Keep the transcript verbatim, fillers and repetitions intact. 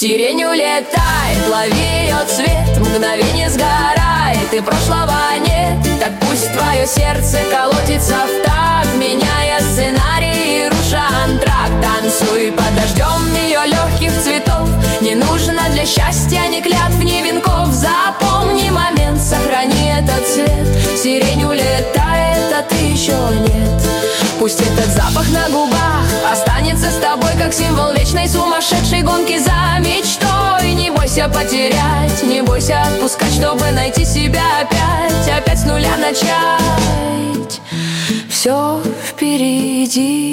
Сирень улетает, лови ее цвет, мгновение сгорает, и прошлого нет. Так пусть твое сердце колотится в такт, меняя сценарий и руша антракт. Танцуй под дождем ее легких цветов, не нужно для счастья ни клятв, ни венков. Запомни момент, сохрани этот цвет. Сирень улетает, а ты еще нет. Пусть этот запах на губах останется с тобой, как символ вечной сумасшедшей гонки за мечтой. Не бойся потерять, не бойся отпускать, чтобы найти себя опять, опять с нуля начать. Все впереди.